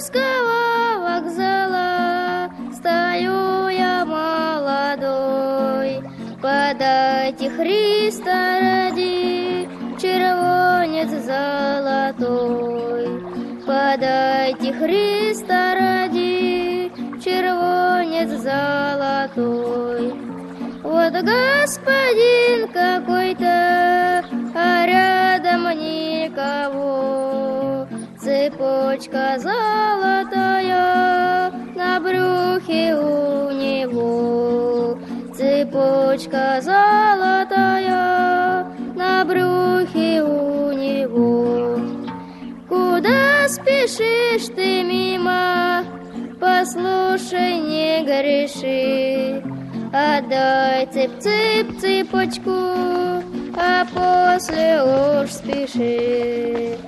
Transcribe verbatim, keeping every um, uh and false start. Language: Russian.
Приморского вокзала стою я молодой. Подайте Христа ради червонец золотой. Подайте Христа ради червонец золотой. Вот господин какой-то, а рядом никого. Цепочка золотая на брюхе у него. Цепочка золотая на брюхе у него. Куда спешишь ты мимо? Послушай, не греши. Отдай цып-цып цепочку, а после уж спеши.